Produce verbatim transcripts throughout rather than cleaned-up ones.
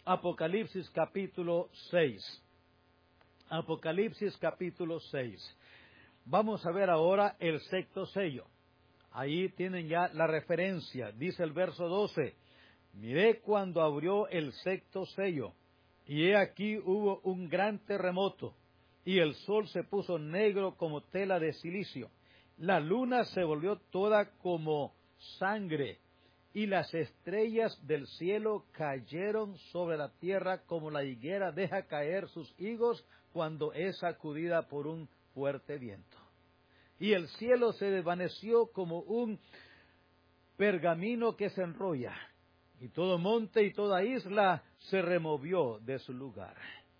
Apocalipsis capítulo seis. Apocalipsis capítulo seis. Vamos a ver ahora el sexto sello. Ahí tienen ya la referencia. Dice el verso doce. Miré cuando abrió el sexto sello, y he aquí hubo un gran terremoto, y el sol se puso negro como tela de silicio. La luna se volvió toda como sangre, y las estrellas del cielo cayeron sobre la tierra como la higuera deja caer sus higos cuando es sacudida por un fuerte viento. Y el cielo se desvaneció como un pergamino que se enrolla, y todo monte y toda isla se removió de su lugar.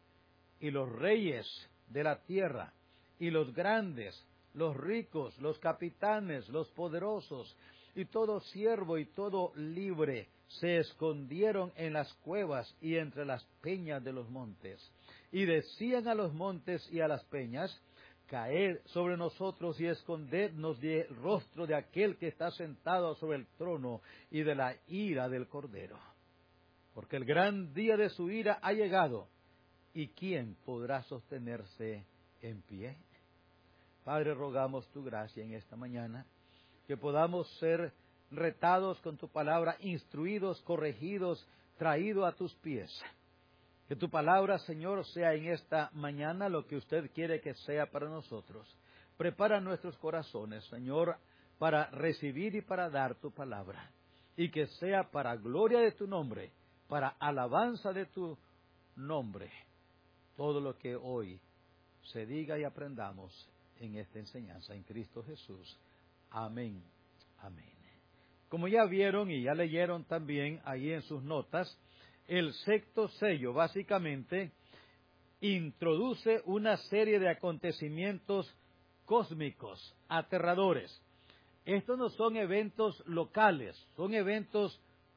Y los reyes de la tierra, y los grandes, los ricos, los capitanes, los poderosos, y todo siervo y todo libre, se escondieron en las cuevas y entre las peñas de los montes. Y decían a los montes y a las peñas: caed sobre nosotros y escondednos del rostro de aquel que está sentado sobre el trono y de la ira del Cordero. Porque el gran día de su ira ha llegado, ¿y quién podrá sostenerse en pie? Padre, rogamos tu gracia en esta mañana, que podamos ser retados con tu palabra, instruidos, corregidos, traídos a tus pies. Que tu palabra, Señor, sea en esta mañana lo que usted quiere que sea para nosotros. Prepara nuestros corazones, Señor, para recibir y para dar tu palabra. Y que sea para gloria de tu nombre, para alabanza de tu nombre, todo lo que hoy se diga y aprendamos en esta enseñanza en Cristo Jesús. Amén. Amén. Como ya vieron y ya leyeron también ahí en sus notas, el sexto sello básicamente introduce una serie de acontecimientos cósmicos, aterradores. Estos no son eventos locales, son eventos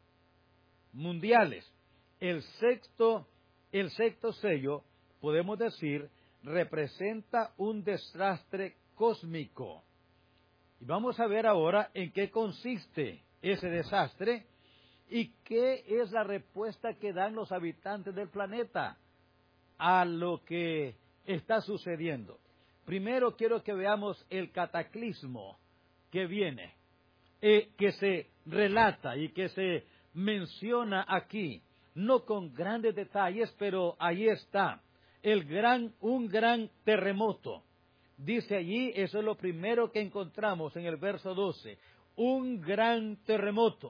mundiales. El sexto, el sexto sello, podemos decir, representa un desastre cósmico. Y vamos a ver ahora en qué consiste ese desastre y qué es la respuesta que dan los habitantes del planeta a lo que está sucediendo. Primero quiero que veamos el cataclismo que viene, eh, que se relata y que se menciona aquí, no con grandes detalles, pero ahí está, el gran, un gran terremoto. Dice allí, eso es lo primero que encontramos en el verso doce, un gran terremoto.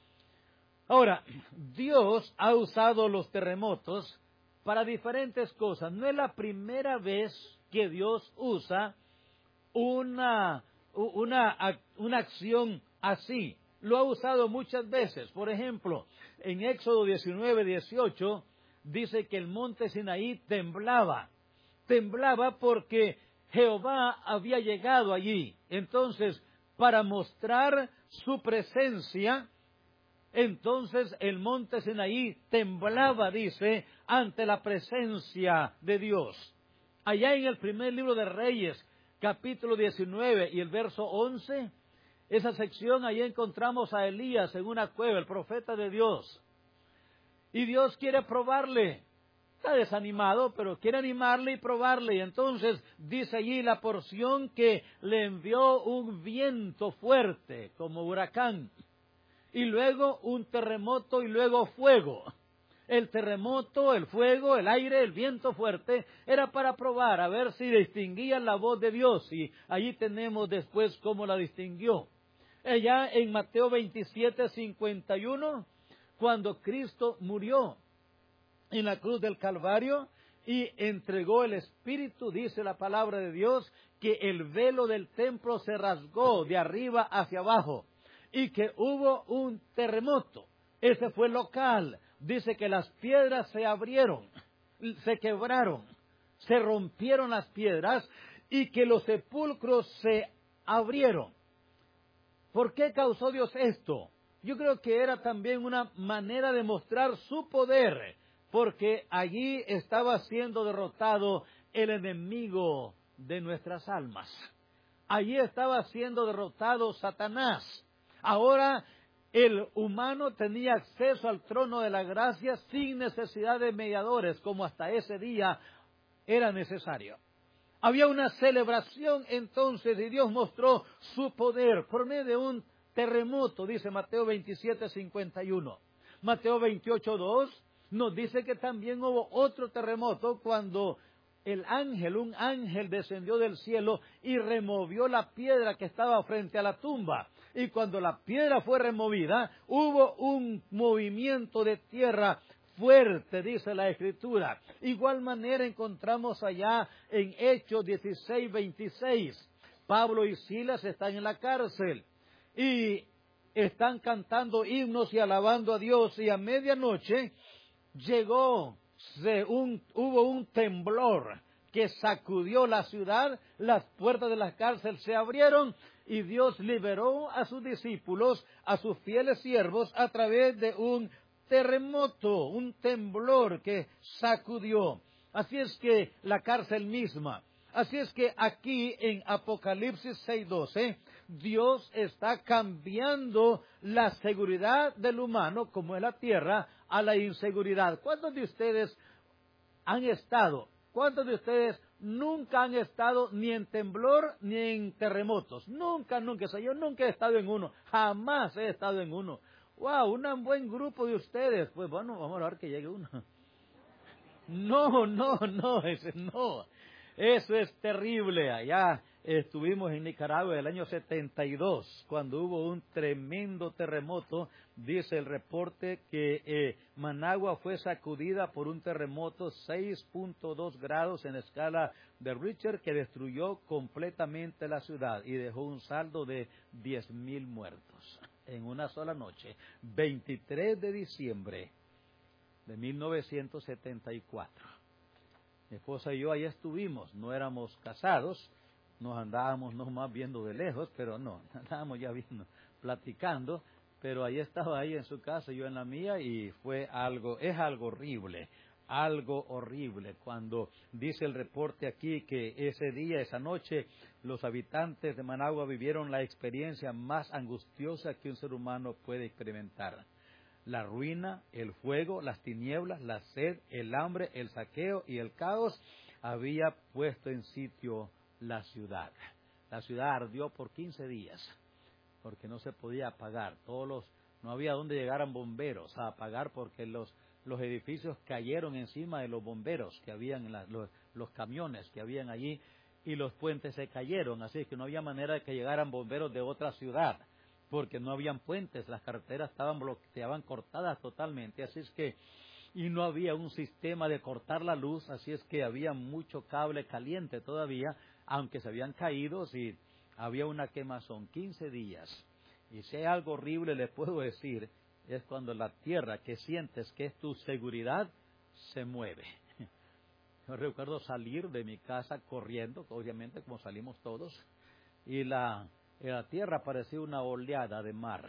Ahora, Dios ha usado los terremotos para diferentes cosas. No es la primera vez que Dios usa una, una, una acción así. Lo ha usado muchas veces. Por ejemplo, en Éxodo diecinueve, dieciocho, dice que el monte Sinaí temblaba. Temblaba porque Jehová había llegado allí. Entonces, para mostrar su presencia, entonces el monte Sinaí temblaba, dice, ante la presencia de Dios. Allá en el primer libro de Reyes, capítulo diecinueve y el verso once, esa sección, ahí encontramos a Elías en una cueva, el profeta de Dios. Y Dios quiere probarle. Está desanimado, pero quiere animarle y probarle. Y entonces dice allí la porción que le envió un viento fuerte, como huracán. Y luego un terremoto y luego fuego. El terremoto, el fuego, el aire, el viento fuerte, era para probar, a ver si distinguía la voz de Dios. Y allí tenemos después cómo la distinguió. Allá en Mateo veintisiete, cincuenta y uno, cuando Cristo murió en la cruz del Calvario y entregó el Espíritu, dice la palabra de Dios, que el velo del templo se rasgó de arriba hacia abajo y que hubo un terremoto. Ese fue local. Dice que las piedras se abrieron, se quebraron, se rompieron las piedras y que los sepulcros se abrieron. ¿Por qué causó Dios esto? Yo creo que era también una manera de mostrar su poder, porque allí estaba siendo derrotado el enemigo de nuestras almas. Allí estaba siendo derrotado Satanás. Ahora el humano tenía acceso al trono de la gracia sin necesidad de mediadores, como hasta ese día era necesario. Había una celebración entonces y Dios mostró su poder por medio de un terremoto, dice Mateo veintisiete, cincuenta y uno. Mateo veintiocho, dos nos dice que también hubo otro terremoto cuando el ángel, un ángel descendió del cielo y removió la piedra que estaba frente a la tumba. Y cuando la piedra fue removida, hubo un movimiento de tierra fuerte, dice la Escritura. Igual manera encontramos allá en Hechos dieciséis, veintiséis. Pablo y Silas están en la cárcel y están cantando himnos y alabando a Dios, y a medianoche llegó, se, un, hubo un temblor que sacudió la ciudad, las puertas de la cárcel se abrieron y Dios liberó a sus discípulos, a sus fieles siervos, a través de un terremoto, un temblor que sacudió. Así es que la cárcel misma. Así es que aquí en Apocalipsis seis doce, Dios está cambiando la seguridad del humano, como es la tierra, a la inseguridad. ¿Cuántos de ustedes han estado? ¿Cuántos de ustedes nunca han estado ni en temblor ni en terremotos? Nunca, nunca. O sea, yo nunca he estado en uno. Jamás he estado en uno. ¡Wow! Un buen grupo de ustedes. Pues bueno, vamos a ver que llegue uno. No, no, no, ese no. Eso es terrible. Allá estuvimos en Nicaragua en el año setenta y dos, cuando hubo un tremendo terremoto. Dice el reporte que eh, Managua fue sacudida por un terremoto seis punto dos grados en escala de Richter, que destruyó completamente la ciudad y dejó un saldo de diez mil muertos en una sola noche, veintitrés de diciembre de mil novecientos setenta y cuatro. Mi esposa y yo ahí estuvimos, no éramos casados, nos andábamos no más viendo de lejos, pero no, andábamos ya viendo, platicando, pero ahí estaba ahí en su casa, yo en la mía, y fue algo, es algo horrible, algo horrible, cuando dice el reporte aquí que ese día, esa noche, los habitantes de Managua vivieron la experiencia más angustiosa que un ser humano puede experimentar. La ruina, el fuego, las tinieblas, la sed, el hambre, el saqueo y el caos había puesto en sitio la ciudad. La ciudad ardió por quince días, porque no se podía apagar. Todos los, no había donde llegaran bomberos a apagar, porque los, los edificios cayeron encima de los bomberos que habían, en la, los, los camiones que habían allí, y los puentes se cayeron, así que no había manera de que llegaran bomberos de otra ciudad, porque no habían puentes, las carreteras estaban bloqueadas, cortadas totalmente, así es que, y no había un sistema de cortar la luz, así es que había mucho cable caliente todavía, aunque se habían caído, y había una quemazón, quince días. Y si hay algo horrible, les puedo decir, es cuando la tierra que sientes que es tu seguridad, se mueve. Yo recuerdo salir de mi casa corriendo, obviamente como salimos todos, y la... la tierra parecía una oleada de mar,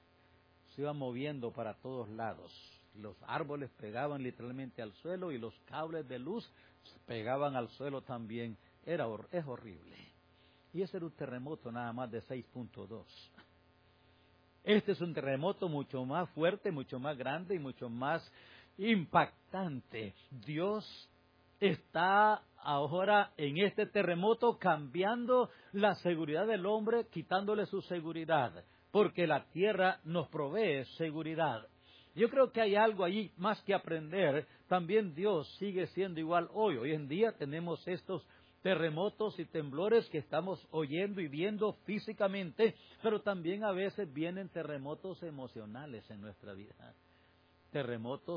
se iba moviendo para todos lados, los árboles pegaban literalmente al suelo y los cables de luz pegaban al suelo también, era es horrible. Y ese era un terremoto nada más de seis punto dos. Este es un terremoto mucho más fuerte, mucho más grande y mucho más impactante. Dios está ahora en este terremoto cambiando la seguridad del hombre, quitándole su seguridad, porque la tierra nos provee seguridad. Yo creo que hay algo allí más que aprender. También Dios sigue siendo igual hoy. Hoy en día tenemos estos terremotos y temblores que estamos oyendo y viendo físicamente, pero también a veces vienen terremotos emocionales en nuestra vida, terremotos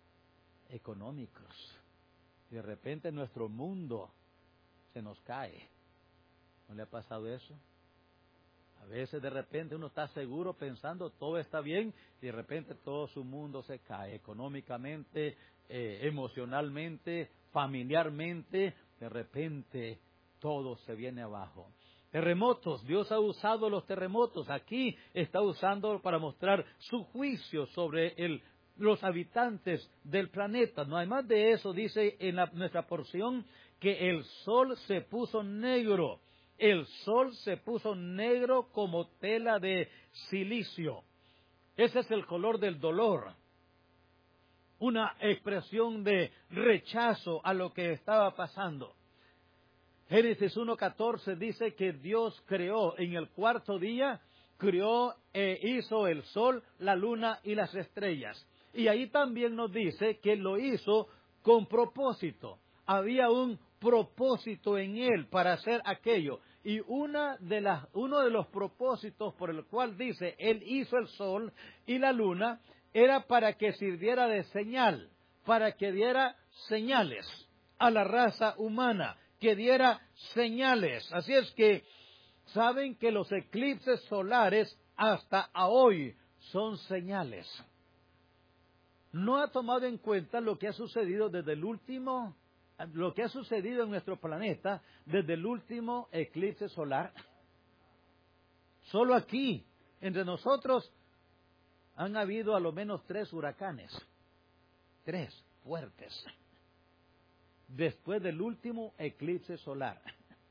económicos. De repente nuestro mundo se nos cae. ¿No le ha pasado eso? A veces de repente uno está seguro pensando todo está bien y de repente todo su mundo se cae económicamente, eh, emocionalmente, familiarmente. De repente todo se viene abajo. Terremotos, Dios ha usado los terremotos. Aquí está usando para mostrar su juicio sobre el los habitantes del planeta. No hay más de eso, dice en la, nuestra porción, que el sol se puso negro. El sol se puso negro como tela de silicio. Ese es el color del dolor. Una expresión de rechazo a lo que estaba pasando. Génesis uno catorce dice que Dios creó en el cuarto día, creó e hizo el sol, la luna y las estrellas. Y ahí también nos dice que lo hizo con propósito. Había un propósito en él para hacer aquello. Y una de las, uno de los propósitos por el cual dice, él hizo el sol y la luna, era para que sirviera de señal, para que diera señales a la raza humana, que diera señales. Así es que saben que los eclipses solares hasta a hoy son señales. No ha tomado en cuenta lo que ha sucedido desde el último, lo que ha sucedido en nuestro planeta desde el último eclipse solar. Solo aquí, entre nosotros, han habido a lo menos tres huracanes, tres fuertes, después del último eclipse solar.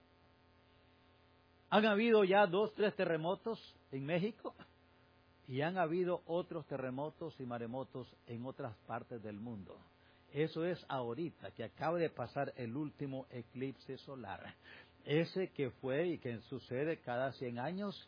Han habido ya dos, tres terremotos en México y han habido otros terremotos y maremotos en otras partes del mundo. Eso es ahorita, que acaba de pasar el último eclipse solar. Ese que fue y que sucede cada cien años,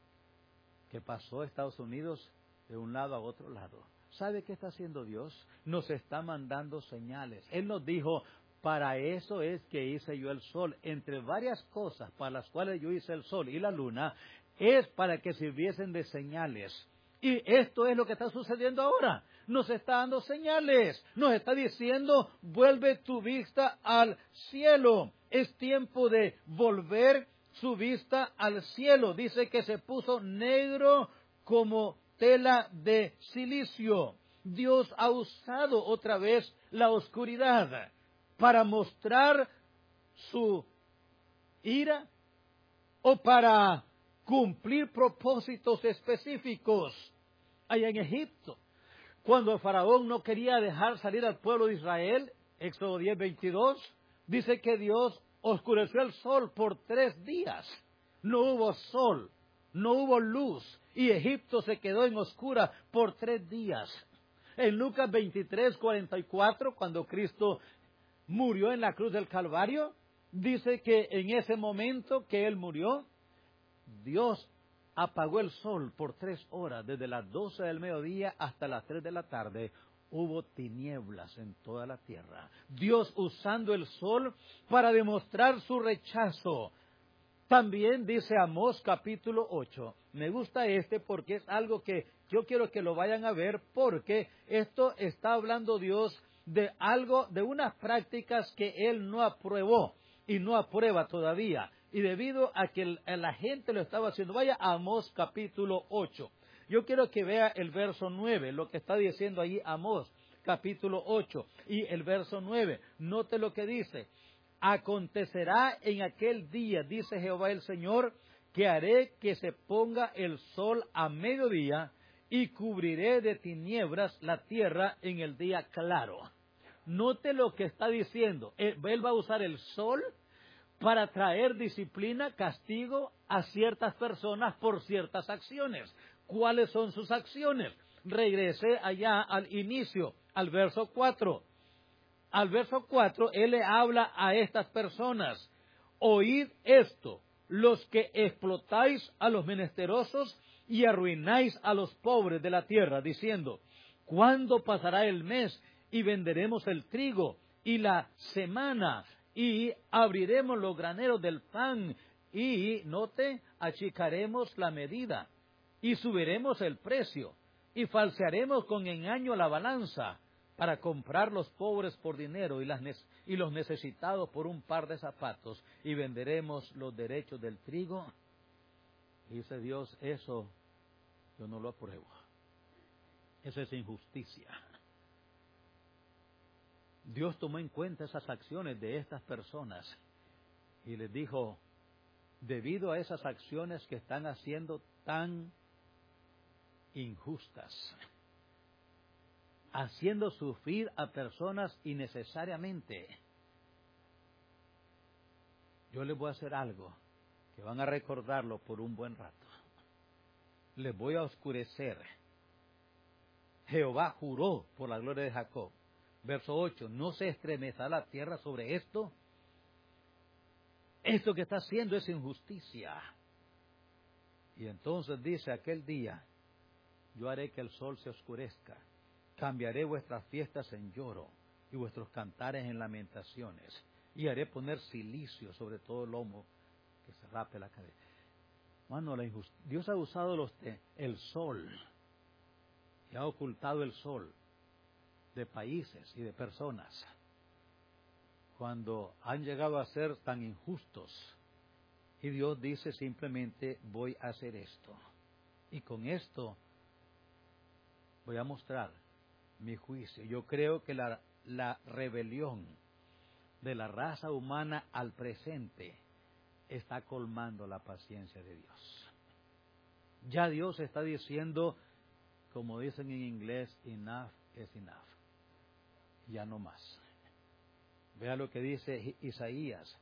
que pasó a Estados Unidos de un lado a otro lado. ¿Sabe qué está haciendo Dios? Nos está mandando señales. Él nos dijo, para eso es que hice yo el sol. Entre varias cosas para las cuales yo hice el sol y la luna, es para que sirviesen de señales. Y esto es lo que está sucediendo ahora. Nos está dando señales. Nos está diciendo, vuelve tu vista al cielo. Es tiempo de volver su vista al cielo. Dice que se puso negro como tela de silicio. Dios ha usado otra vez la oscuridad para mostrar su ira o para cumplir propósitos específicos. Allá en Egipto, cuando el faraón no quería dejar salir al pueblo de Israel, Éxodo diez, veintidós, dice que Dios oscureció el sol por tres días. No hubo sol, no hubo luz, y Egipto se quedó en oscura por tres días. En Lucas veintitrés, cuarenta y cuatro, cuando Cristo murió en la cruz del Calvario, dice que en ese momento que Él murió, Dios apagó el sol por tres horas, desde las doce del mediodía hasta las tres de la tarde. Hubo tinieblas en toda la tierra. Dios usando el sol para demostrar su rechazo. También dice Amós capítulo ocho. Me gusta este porque es algo que yo quiero que lo vayan a ver, porque esto está hablando Dios de algo, de unas prácticas que Él no aprobó y no aprueba todavía. Y debido a que el, la gente lo estaba haciendo, vaya a Amós capítulo ocho. Yo quiero que vea el verso nueve, lo que está diciendo ahí Amós capítulo ocho y el verso nueve. Note lo que dice. Acontecerá en aquel día, dice Jehová el Señor, que haré que se ponga el sol a mediodía y cubriré de tinieblas la tierra en el día claro. Note lo que está diciendo. Él, él va a usar el sol para traer disciplina, castigo a ciertas personas por ciertas acciones. ¿Cuáles son sus acciones? Regrese allá al inicio, al verso cuatro. Al verso cuatro, Él le habla a estas personas. Oíd esto, los que explotáis a los menesterosos y arruináis a los pobres de la tierra, diciendo, ¿cuándo pasará el mes y venderemos el trigo y la semana y abriremos los graneros del pan y, note, achicaremos la medida y subiremos el precio y falsearemos con engaño la balanza para comprar los pobres por dinero y, las y los necesitados por un par de zapatos y venderemos los derechos del trigo? Dice Dios, eso yo no lo apruebo. Eso es injusticia. Dios tomó en cuenta esas acciones de estas personas y les dijo, debido a esas acciones que están haciendo tan injustas, haciendo sufrir a personas innecesariamente, yo les voy a hacer algo que van a recordarlo por un buen rato. Les voy a oscurecer Jehová juró por la gloria de Jacob. Verso ocho, ¿no se estremecerá la tierra sobre esto? Esto que está haciendo es injusticia. Y entonces dice aquel día, yo haré que el sol se oscurezca, cambiaré vuestras fiestas en lloro y vuestros cantares en lamentaciones, y haré poner silicio sobre todo el lomo que se rape la cabeza. Mano, la injust... Dios ha usado los te... el sol y ha ocultado el sol de países y de personas cuando han llegado a ser tan injustos. Y Dios dice simplemente, voy a hacer esto. Y con esto voy a mostrar mi juicio. Yo creo que la, la rebelión de la raza humana al presente está colmando la paciencia de Dios. Ya Dios está diciendo, como dicen en inglés, enough is enough. Ya no más. Vea lo que dice Isaías,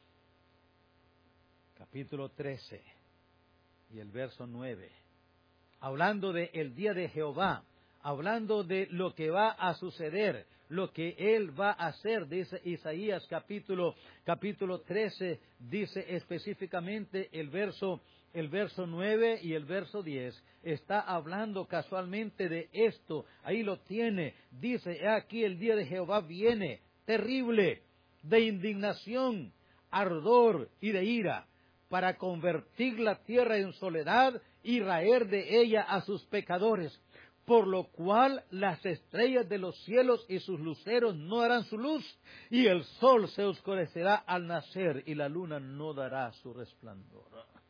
capítulo trece y el verso nueve. Hablando de el día de Jehová, hablando de lo que va a suceder, lo que Él va a hacer, dice Isaías capítulo, capítulo trece, dice específicamente el verso, el verso nueve y el verso diez, está hablando casualmente de esto, ahí lo tiene, dice, he aquí el día de Jehová viene, terrible, de indignación, ardor y de ira, para convertir la tierra en soledad y raer de ella a sus pecadores, por lo cual las estrellas de los cielos y sus luceros no darán su luz, y el sol se oscurecerá al nacer, y la luna no dará su resplandor.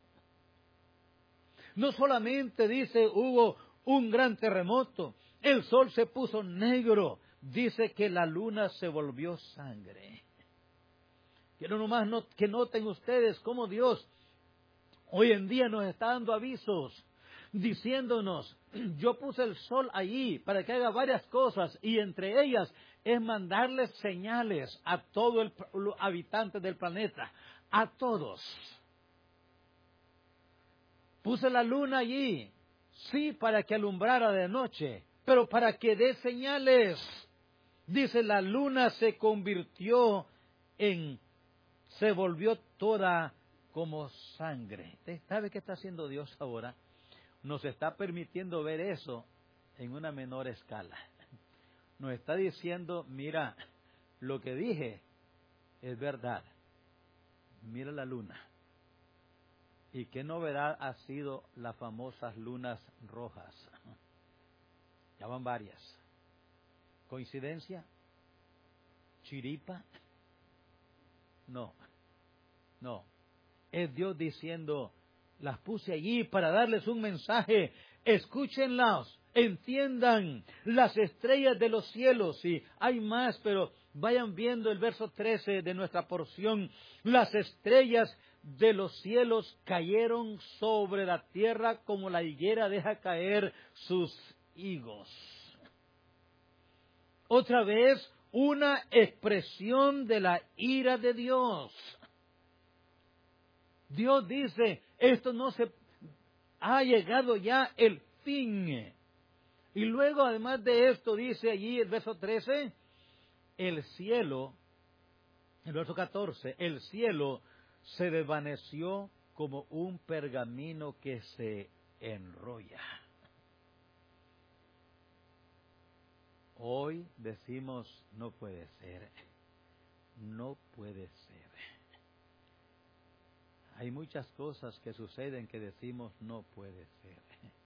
No solamente dice hubo un gran terremoto, el sol se puso negro, dice que la luna se volvió sangre. Quiero nomás not, que noten ustedes cómo Dios hoy en día nos está dando avisos, diciéndonos, yo puse el sol allí para que haga varias cosas, y entre ellas es mandarles señales a todos los habitantes del planeta, a todos. Puse la luna allí, sí, para que alumbrara de noche, pero para que dé señales. Dice, la luna se convirtió en, se volvió toda como sangre. ¿Sabe qué está haciendo Dios ahora? Nos está permitiendo ver eso en una menor escala. Nos está diciendo, mira, lo que dije es verdad. Mira la luna. Y qué novedad ha sido las famosas lunas rojas. Ya van varias. ¿Coincidencia? ¿Chiripa? No, no. Es Dios diciendo, las puse allí para darles un mensaje. Escúchenlas, entiendan las estrellas de los cielos. Y hay más, pero vayan viendo el verso trece de nuestra porción. Las estrellas de los cielos cayeron sobre la tierra como la higuera deja caer sus higos. Otra vez, una expresión de la ira de Dios. Dios dice, esto no se ha llegado ya el fin. Y luego, además de esto, dice allí el verso trece, el cielo, el verso catorce, el cielo se desvaneció como un pergamino que se enrolla. Hoy decimos, no puede ser, no puede ser. Hay muchas cosas que suceden que decimos, no puede ser.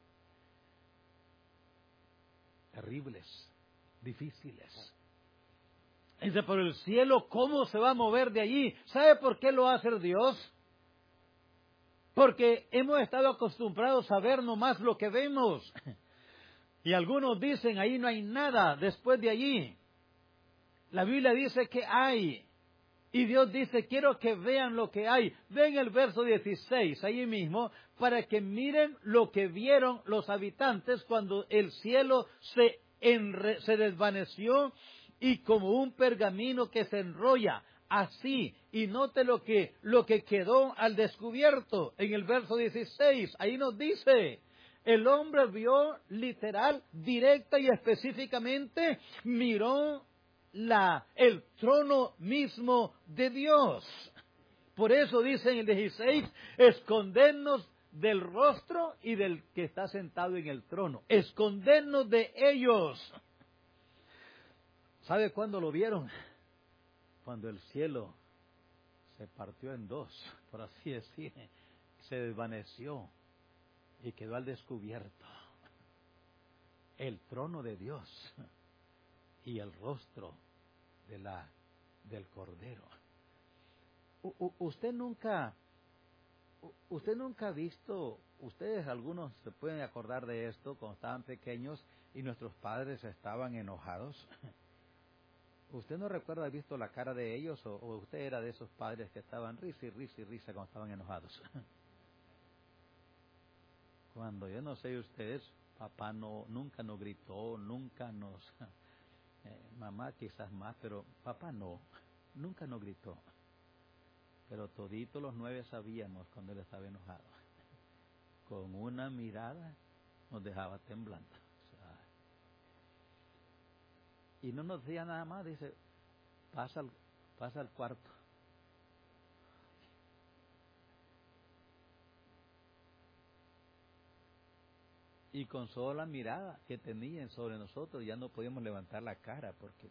Terribles, difíciles. Dice, por el cielo, ¿cómo se va a mover de allí? ¿Sabe por qué lo hace Dios? Porque hemos estado acostumbrados a ver nomás lo que vemos. Y algunos dicen, ahí no hay nada después de allí. La Biblia dice que hay. Y Dios dice, quiero que vean lo que hay. Ven el verso dieciséis, ahí mismo, para que miren lo que vieron los habitantes cuando el cielo se, enre, se desvaneció y como un pergamino que se enrolla. Así, y note lo que, lo que quedó al descubierto en el verso dieciséis, ahí nos dice, El hombre vio literal, directa y específicamente, miró la, el trono mismo de Dios. Por eso dice en el dieciséis, escondernos del rostro y del que está sentado en el trono. Escondernos de ellos. ¿Sabe cuándo lo vieron? Cuando el cielo se partió en dos, por así decir, se desvaneció y quedó al descubierto el trono de Dios y el rostro de la, del Cordero. U, u, usted nunca, u, usted nunca ha visto, ustedes algunos se pueden acordar de esto cuando estaban pequeños y nuestros padres estaban enojados. ¿Usted no recuerda haber visto la cara de ellos o, o usted era de esos padres que estaban risa y risa y risa cuando estaban enojados? Cuando yo no sé ustedes, papá no nunca nos gritó, nunca nos, eh, mamá quizás más, pero papá no, nunca nos gritó. Pero toditos los nueve sabíamos cuando él estaba enojado. Con una mirada nos dejaba temblando. O sea, y no nos decía nada más, dice, pasa al, pasa al cuarto. Y con solo la mirada que tenían sobre nosotros ya no podíamos levantar la cara porque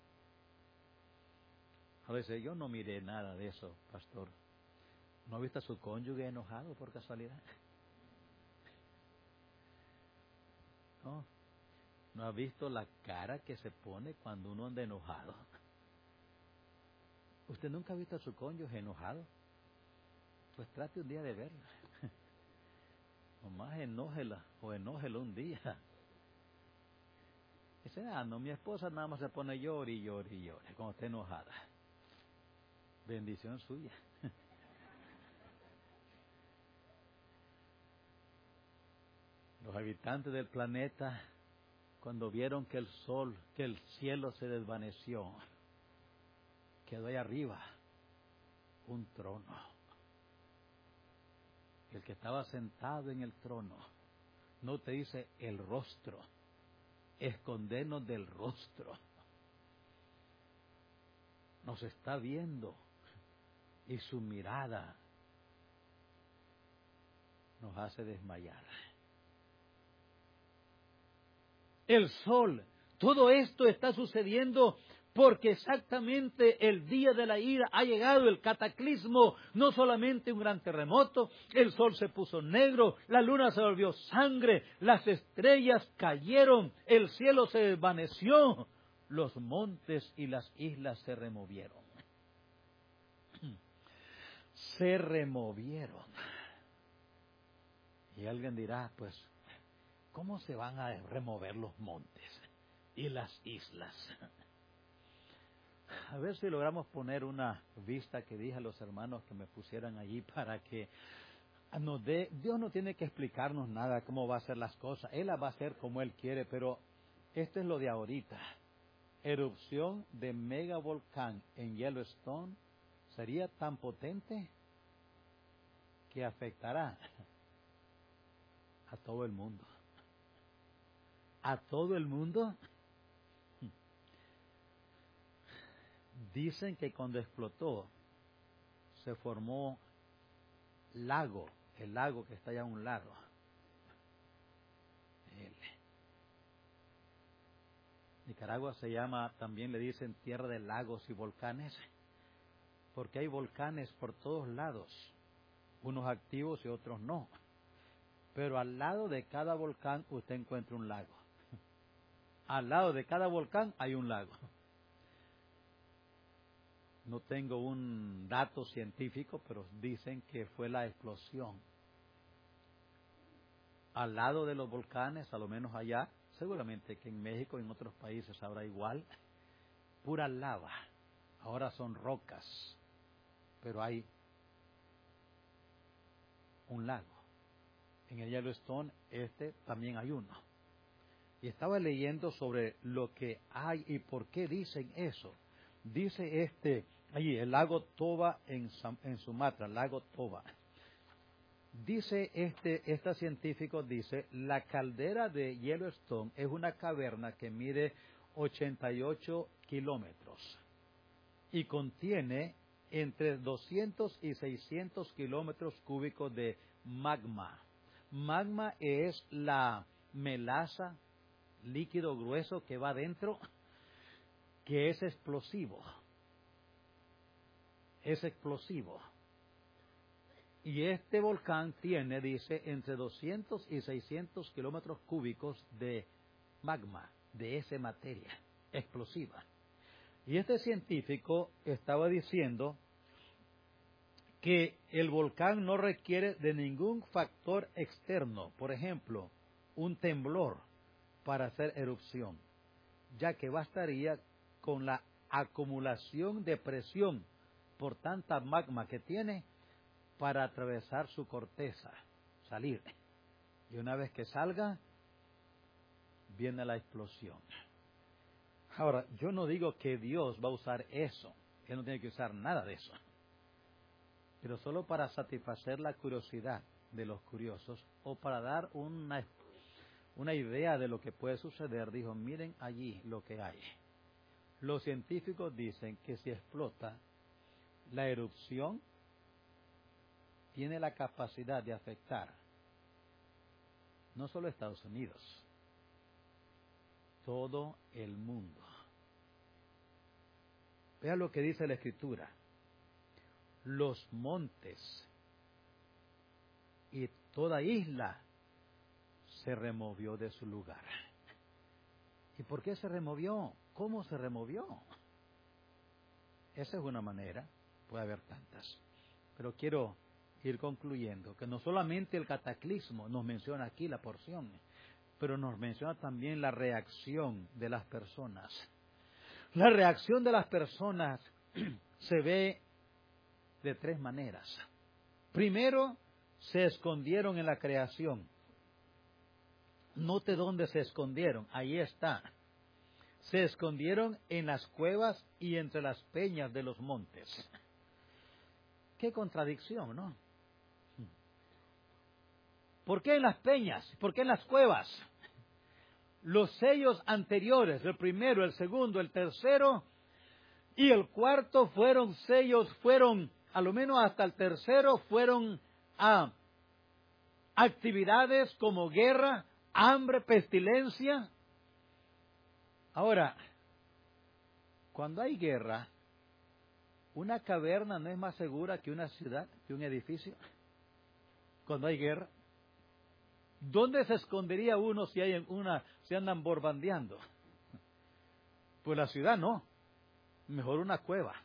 a veces yo no miré nada de eso, pastor. ¿No ha visto a su cónyuge enojado por casualidad? ¿No? ¿No ha visto la cara que se pone cuando uno anda enojado? ¿Usted nunca ha visto a su cónyuge enojado? Pues trate un día de verla. Nomás enójela o enójelo un día. Dice, ah, no, mi esposa nada más se pone llore y llore y llore cuando está enojada. Bendición suya. Los habitantes del planeta, cuando vieron que el sol, que el cielo se desvaneció, quedó ahí arriba un trono. El que estaba sentado en el trono, no te dice el rostro, escondernos del rostro. Nos está viendo y su mirada nos hace desmayar. El sol, todo esto está sucediendo porque exactamente el día de la ira ha llegado, el cataclismo, no solamente un gran terremoto, el sol se puso negro, la luna se volvió sangre, las estrellas cayeron, el cielo se desvaneció, los montes y las islas se removieron. Se removieron. Y alguien dirá, pues, ¿cómo se van a remover los montes y las islas? A ver si logramos poner una vista que dije a los hermanos que me pusieran allí para que nos dé. Dios no tiene que explicarnos nada cómo va a hacer las cosas. Él las va a hacer como Él quiere, pero esto es lo de ahorita. Erupción de megavolcán en Yellowstone sería tan potente que afectará a todo el mundo. A todo el mundo. Dicen que cuando explotó se formó lago, el lago que está allá a un lado. El Nicaragua se llama, también le dicen tierra de lagos y volcanes, porque hay volcanes por todos lados, unos activos y otros no. Pero al lado de cada volcán usted encuentra un lago. Al lado de cada volcán hay un lago. No tengo un dato científico, pero dicen que fue la explosión. Al lado de los volcanes, a lo menos allá, seguramente que en México y en otros países habrá igual, pura lava. Ahora son rocas, pero hay un lago. En el Yellowstone, este también hay uno. Y estaba leyendo sobre lo que hay y por qué dicen eso. Dice este, allí, el lago Toba en, en Sumatra, el lago Toba. Dice este, este científico, dice, la caldera de Yellowstone es una caverna que mide ochenta y ocho kilómetros y contiene entre doscientos y seiscientos kilómetros cúbicos de magma. Magma es la melaza, líquido grueso que va adentro, que es explosivo. Es explosivo. Y este volcán tiene, dice, entre doscientos y seiscientos kilómetros cúbicos de magma, de esa materia explosiva. Y este científico estaba diciendo que el volcán no requiere de ningún factor externo, por ejemplo, un temblor para hacer erupción, ya que bastaría con la acumulación de presión por tanta magma que tiene para atravesar su corteza, salir. Y una vez que salga, viene la explosión. Ahora, yo no digo que Dios va a usar eso, Él no tiene que usar nada de eso, pero solo para satisfacer la curiosidad de los curiosos o para dar una, una idea de lo que puede suceder, dijo, miren allí lo que hay. Los científicos dicen que si explota, la erupción tiene la capacidad de afectar no solo Estados Unidos, todo el mundo. Vea lo que dice la Escritura. Los montes y toda isla se removió de su lugar. ¿Y por qué se removió? ¿Cómo se removió? Esa es una manera, puede haber tantas. Pero quiero ir concluyendo que no solamente el cataclismo nos menciona aquí la porción, pero nos menciona también la reacción de las personas. La reacción de las personas se ve de tres maneras. Primero, se escondieron en la creación. Note dónde se escondieron, ahí está. Se escondieron en las cuevas y entre las peñas de los montes. Qué contradicción, ¿no? ¿Por qué en las peñas? ¿Por qué en las cuevas? Los sellos anteriores, el primero, el segundo, el tercero y el cuarto fueron sellos, fueron, a lo menos hasta el tercero, fueron a actividades como guerra, hambre, pestilencia. Ahora, cuando hay guerra, una caverna no es más segura que una ciudad, que un edificio. Cuando hay guerra, ¿dónde se escondería uno si hay una, si andan borbandeando? Pues la ciudad no, mejor una cueva.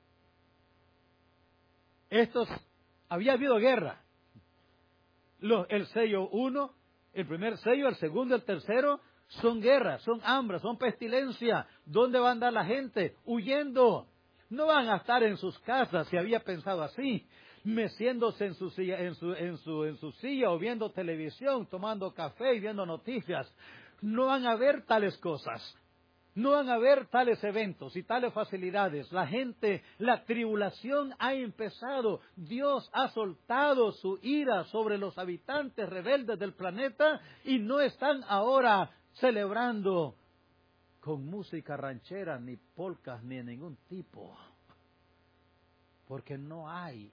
Estos, había habido guerra. Los, el sello uno, el primer sello, el segundo, el tercero, son guerras, son hambre, son pestilencia. ¿Dónde va a andar la gente? Huyendo. No van a estar en sus casas, si había pensado así, meciéndose en su silla, en su, en su, en su silla o viendo televisión, tomando café y viendo noticias. No van a ver tales cosas. No van a ver tales eventos y tales facilidades. La gente, la tribulación ha empezado. Dios ha soltado su ira sobre los habitantes rebeldes del planeta y no están ahora celebrando con música ranchera, ni polcas, ni de ningún tipo. Porque no hay,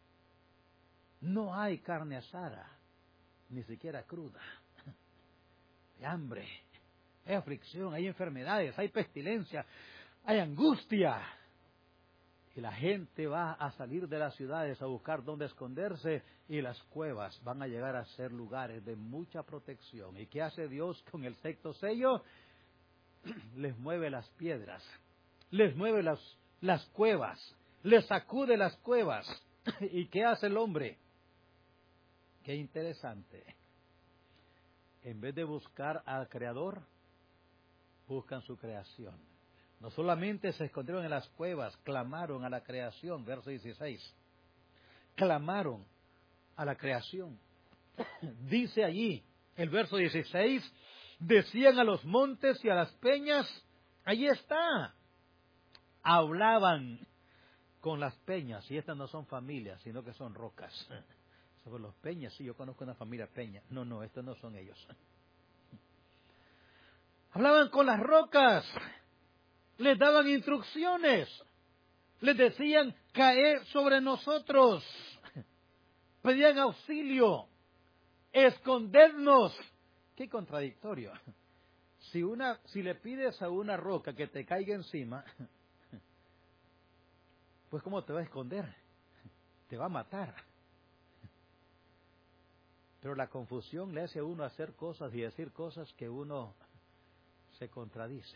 no hay carne asada, ni siquiera cruda. Hay hambre, hay aflicción, hay enfermedades, hay pestilencia, hay angustia. Y la gente va a salir de las ciudades a buscar dónde esconderse y las cuevas van a llegar a ser lugares de mucha protección. ¿Y qué hace Dios con el sexto sello? Les mueve las piedras, les mueve las, las cuevas, les sacude las cuevas. ¿Y qué hace el hombre? Qué interesante. En vez de buscar al Creador, buscan su creación. No solamente se escondieron en las cuevas, clamaron a la creación, verso dieciséis. Clamaron a la creación. Dice allí, el verso dieciséis, decían a los montes y a las peñas, allí está. Hablaban con las peñas, y estas no son familias, sino que son rocas. Sobre los Peñas, sí, yo conozco una familia Peña. No, no, estos no son ellos. Hablaban con las rocas, les daban instrucciones, les decían caer sobre nosotros, pedían auxilio, escondernos. Qué contradictorio. Si una, si le pides a una roca que te caiga encima, pues ¿cómo te va a esconder? Te va a matar. Pero la confusión le hace a uno hacer cosas y decir cosas que uno se contradice.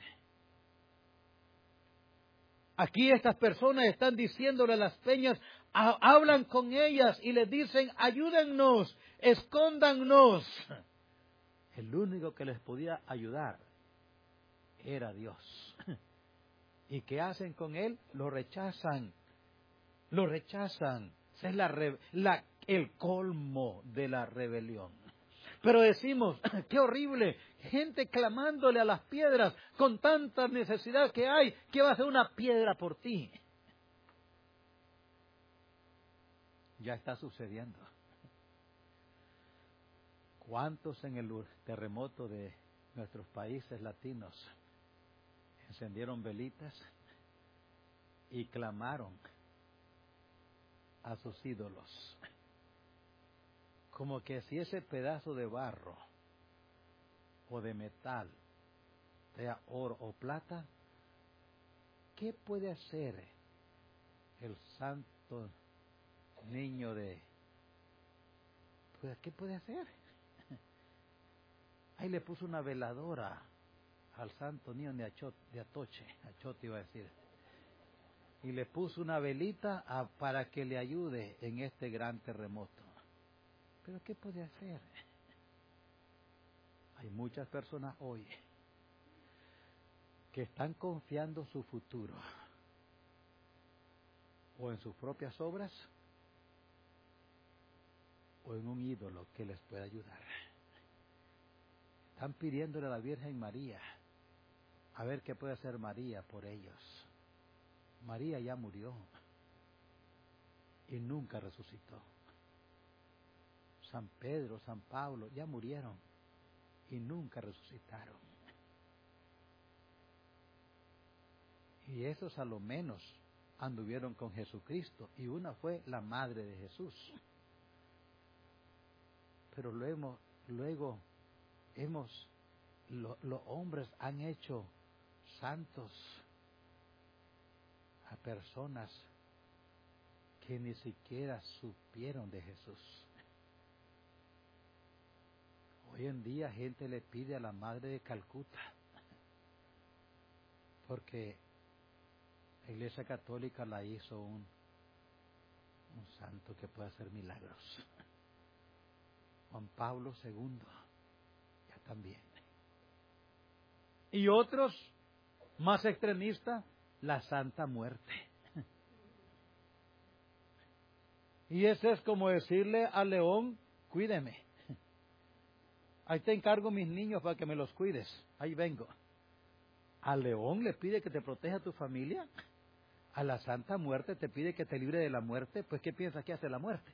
Aquí estas personas están diciéndole a las peñas, ha, hablan con ellas y les dicen, ayúdennos, escóndannos. El único que les podía ayudar era Dios. ¿Y qué hacen con él? Lo rechazan. Lo rechazan. Ese es la, la, el colmo de la rebelión. Pero decimos, qué horrible, gente clamándole a las piedras con tanta necesidad que hay, ¿qué va a hacer una piedra por ti? Ya está sucediendo. ¿Cuántos en el terremoto de nuestros países latinos encendieron velitas y clamaron a sus ídolos? Como que si ese pedazo de barro o de metal, sea oro o plata, ¿qué puede hacer el santo niño de... Pues, ¿qué puede hacer? Ahí le puso una veladora al santo niño de, Achot, de Atoche, Achote iba a decir, y le puso una velita a, para que le ayude en este gran terremoto. ¿Pero qué puede hacer? Hay muchas personas hoy que están confiando su futuro o en sus propias obras o en un ídolo que les pueda ayudar. Están pidiéndole a la Virgen María a ver qué puede hacer María por ellos. María ya murió y nunca resucitó. San Pedro, San Pablo ya murieron y nunca resucitaron. Y esos a lo menos anduvieron con Jesucristo y una fue la madre de Jesús. Pero luego, luego hemos, lo, los hombres han hecho santos a personas que ni siquiera supieron de Jesús. Hoy en día gente le pide a la Madre de Calcuta, porque la Iglesia Católica la hizo un, un santo que puede hacer milagros. Juan Pablo segundo, ya también. Y otros, más extremistas, la Santa Muerte. Y ese es como decirle al león, cuídeme. Ahí te encargo mis niños para que me los cuides. Ahí vengo. Al león le pide que te proteja a tu familia. A la Santa Muerte te pide que te libre de la muerte. Pues, ¿qué piensas que hace la muerte?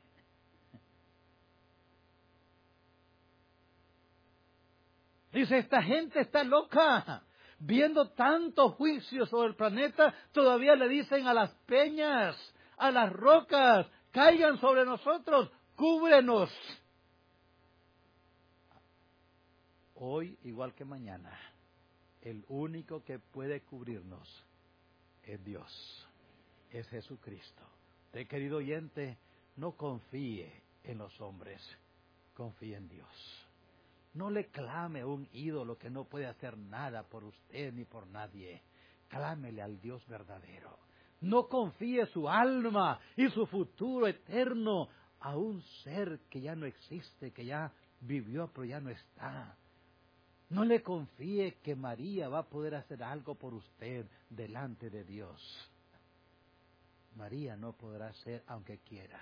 Dice, esta gente está loca. Viendo tantos juicios sobre el planeta, todavía le dicen a las peñas, a las rocas, caigan sobre nosotros, cúbrenos. Hoy, igual que mañana, el único que puede cubrirnos es Dios, es Jesucristo. Usted, querido oyente, no confíe en los hombres, confíe en Dios. No le clame a un ídolo que no puede hacer nada por usted ni por nadie. Clámele al Dios verdadero. No confíe su alma y su futuro eterno a un ser que ya no existe, que ya vivió pero ya no está. No le confíe que María va a poder hacer algo por usted delante de Dios. María no podrá hacer aunque quiera.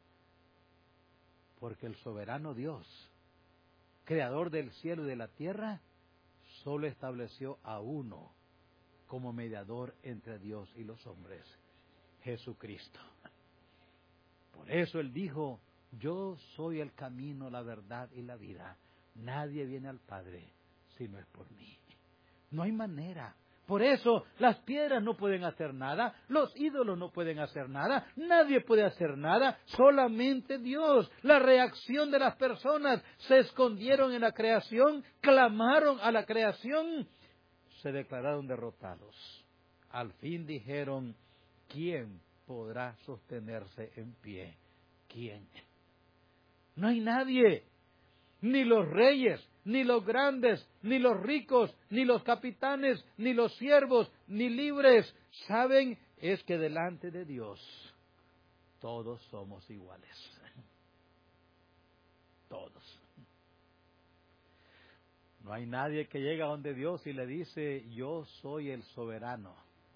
Porque el soberano Dios, creador del cielo y de la tierra, solo estableció a uno como mediador entre Dios y los hombres, Jesucristo. Por eso Él dijo, Yo soy el camino, la verdad y la vida. Nadie viene al Padre si no es por mí. No hay manera. Por eso las piedras no pueden hacer nada, los ídolos no pueden hacer nada, nadie puede hacer nada, solamente Dios. La reacción de las personas: se escondieron en la creación, clamaron a la creación, se declararon derrotados. Al fin dijeron: ¿quién podrá sostenerse en pie? ¿Quién? No hay nadie. Ni los reyes, ni los grandes, ni los ricos, ni los capitanes, ni los siervos, ni libres. Saben, es que delante de Dios todos somos iguales. Todos. No hay nadie que llegue a donde Dios y le dice: yo soy el soberano.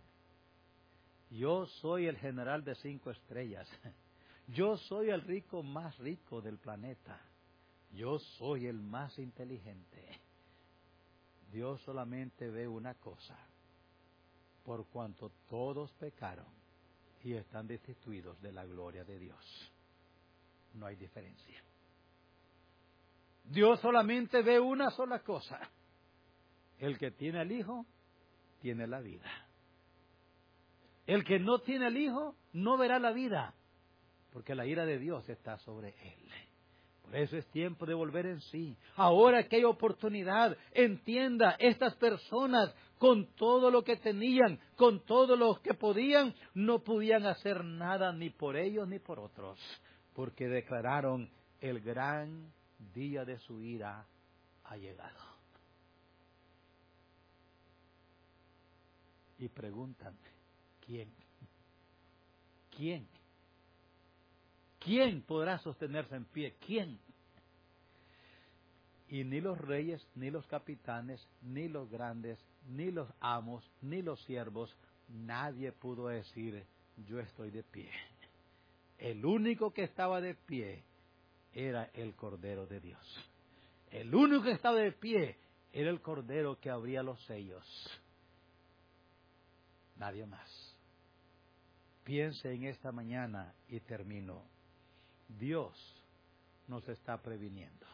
Yo soy el general de cinco estrellas. Yo soy el rico más rico del planeta. Yo soy el más inteligente. Dios solamente ve una cosa: por cuanto todos pecaron y están destituidos de la gloria de Dios. No hay diferencia. Dios solamente ve una sola cosa: el que tiene al Hijo, tiene la vida. El que no tiene al Hijo, no verá la vida, porque la ira de Dios está sobre él. Por eso es tiempo de volver en sí. Ahora que hay oportunidad, entienda, estas personas, con todo lo que tenían, con todo lo que podían, no podían hacer nada ni por ellos ni por otros, porque declararon: el gran día de su ira ha llegado. Y preguntan: ¿quién? ¿Quién? ¿Quién podrá sostenerse en pie? ¿Quién? Y ni los reyes, ni los capitanes, ni los grandes, ni los amos, ni los siervos, nadie pudo decir: yo estoy de pie. El único que estaba de pie era el Cordero de Dios. El único que estaba de pie era el Cordero que abría los sellos. Nadie más. Piense en esta mañana y termino. Dios nos está previniendo.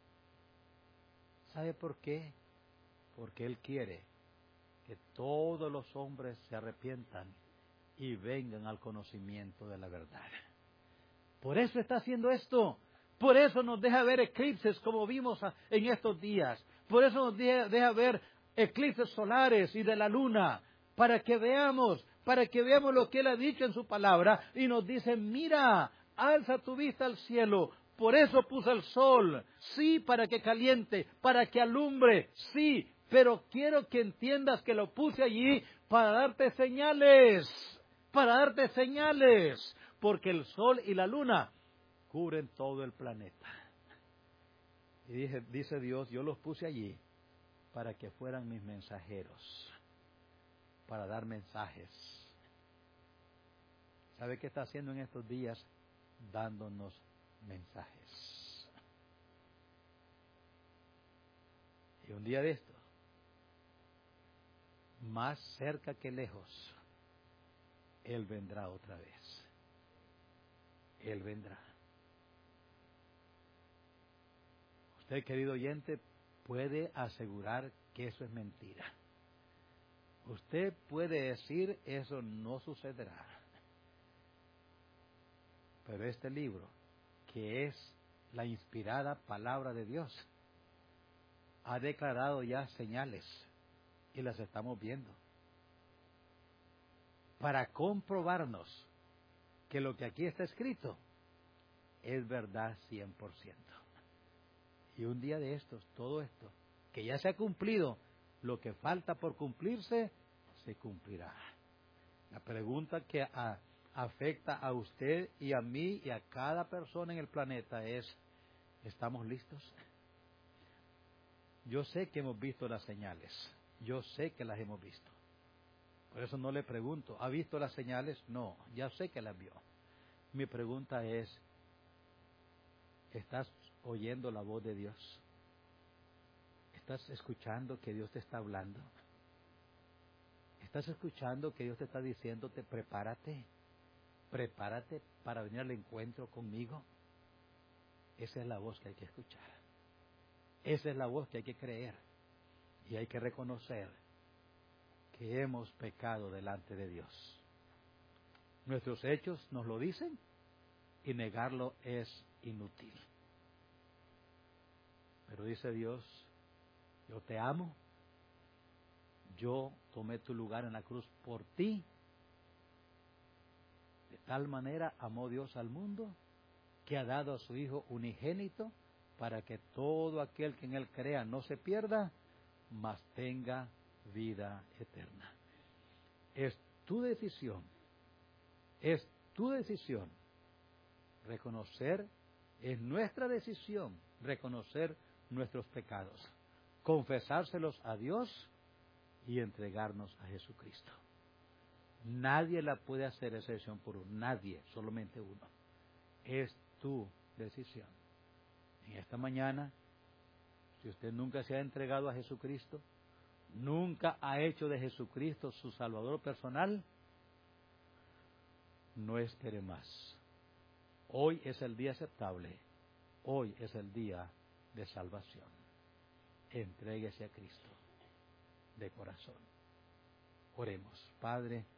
¿Sabe por qué? Porque Él quiere que todos los hombres se arrepientan y vengan al conocimiento de la verdad. Por eso está haciendo esto. Por eso nos deja ver eclipses como vimos en estos días. Por eso nos deja, deja ver eclipses solares y de la luna. Para que veamos, para que veamos lo que Él ha dicho en su palabra. Y nos dice: mira, alza tu vista al cielo. Por eso puso el sol. Sí, para que caliente, para que alumbre. Sí, pero quiero que entiendas que lo puse allí para darte señales. Para darte señales. Porque el sol y la luna cubren todo el planeta. Y dije, dice Dios: yo los puse allí para que fueran mis mensajeros. Para dar mensajes. ¿Sabe qué está haciendo en estos días? Dándonos mensajes. Y un día de estos, más cerca que lejos, Él vendrá otra vez. Él vendrá. Usted, querido oyente, puede asegurar que eso es mentira. Usted puede decir: eso no sucederá. Pero este libro, que es la inspirada palabra de Dios, ha declarado ya señales y las estamos viendo. Para comprobarnos que lo que aquí está escrito es verdad cien por ciento. Y un día de estos, todo esto, que ya se ha cumplido, lo que falta por cumplirse, se cumplirá. La pregunta que a, afecta a usted y a mí y a cada persona en el planeta es: ¿estamos listos? Yo sé que hemos visto las señales. Yo sé que las hemos visto. Por eso no le pregunto: ¿ha visto las señales? No, ya sé que las vio. Mi pregunta es: ¿estás oyendo la voz de Dios? ¿Estás escuchando que Dios te está hablando? ¿Estás escuchando que Dios te está diciéndote: prepárate, prepárate para venir al encuentro conmigo? Esa es la voz que hay que escuchar. Esa es la voz que hay que creer. Y hay que reconocer que hemos pecado delante de Dios. Nuestros hechos nos lo dicen y negarlo es inútil. Pero dice Dios, yo te amo, yo tomé tu lugar en la cruz por ti. De tal manera amó Dios al mundo que ha dado a su Hijo unigénito para que todo aquel que en Él crea no se pierda, mas tenga vida eterna. Es tu decisión, es tu decisión reconocer, es nuestra decisión reconocer nuestros pecados, confesárselos a Dios y entregarnos a Jesucristo. Nadie la puede hacer esa decisión por uno, nadie, solamente uno. Es tu decisión. En esta mañana, si usted nunca se ha entregado a Jesucristo, nunca ha hecho de Jesucristo su Salvador personal, no espere más. Hoy es el día aceptable, hoy es el día de salvación. Entréguese a Cristo de corazón. Oremos. Padre,